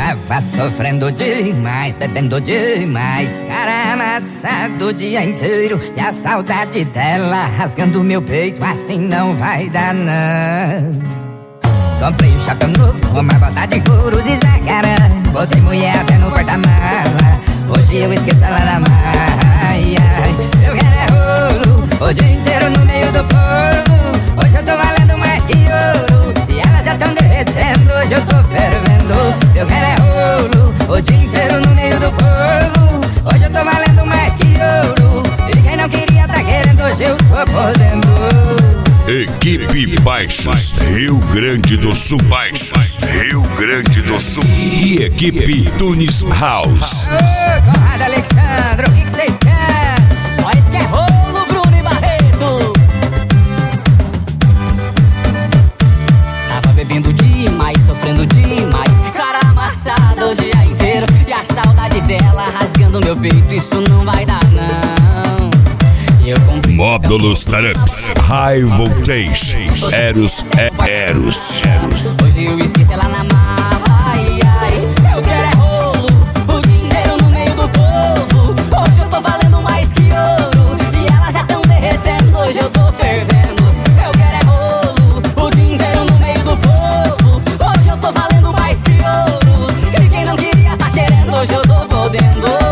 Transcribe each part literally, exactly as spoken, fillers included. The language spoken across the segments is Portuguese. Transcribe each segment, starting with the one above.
tava sofrendo demais, bebendo demais, cara amassado o dia inteiro. E a saudade dela rasgando meu peito, assim não vai dar não. Comprei um chapéu novo, uma bota de couro de jacaré, botei mulher até no porta-mala, hoje eu esqueço ela na mala. Ai, ai, eu quero é rolo, o dia inteiro no meio do povo. Hoje eu tô valendo mais que ouro, e elas já tão derretendo, hoje eu tô fervendo. Eu quero é rolo, o dia inteiro no meio do povo. Hoje eu tô valendo mais que ouro, e quem não queria tá querendo, hoje eu tô podendo. Equipe Baixos, Rio Grande do Sul. Baixos, Rio Grande do Sul. E equipe Tunis House. Ô, Conrado Alexandre, o que que vocês querem? Nós que é rolo, Bruno e Barreto. Tava bebendo demais, sofrendo demais, cara amassada o dia inteiro. E a saudade dela rasgando meu peito, isso não vai dar não. Módulos Taramps, High Voltage, Eros, Eros, Eros. Hoje eu esqueci ela na mala, ai, ai. Eu quero é rolo, o dinheiro no meio do povo. Hoje eu tô valendo mais que ouro, e elas já tão derretendo, hoje eu tô fervendo. Eu quero é rolo, o dinheiro no meio do povo. Hoje eu tô valendo mais que ouro, e quem não queria tá querendo, hoje eu tô podendo.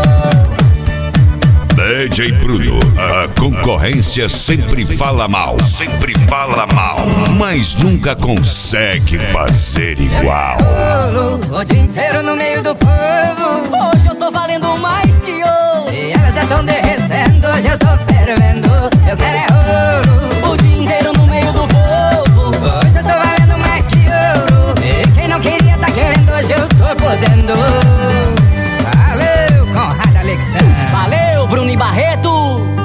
D J Bruno, a concorrência sempre fala mal, sempre fala mal, mas nunca consegue fazer igual. O dia inteiro no meio do povo, hoje eu tô valendo mais que ouro, e elas já tão derretendo, hoje eu tô fervendo. Eu quero é ouro, o dia inteiro no meio do povo. Hoje eu tô valendo mais que ouro, e quem não queria tá querendo, hoje eu tô podendo. Valeu, Conrado Alexandre. Valeu, Bruno e Barreto.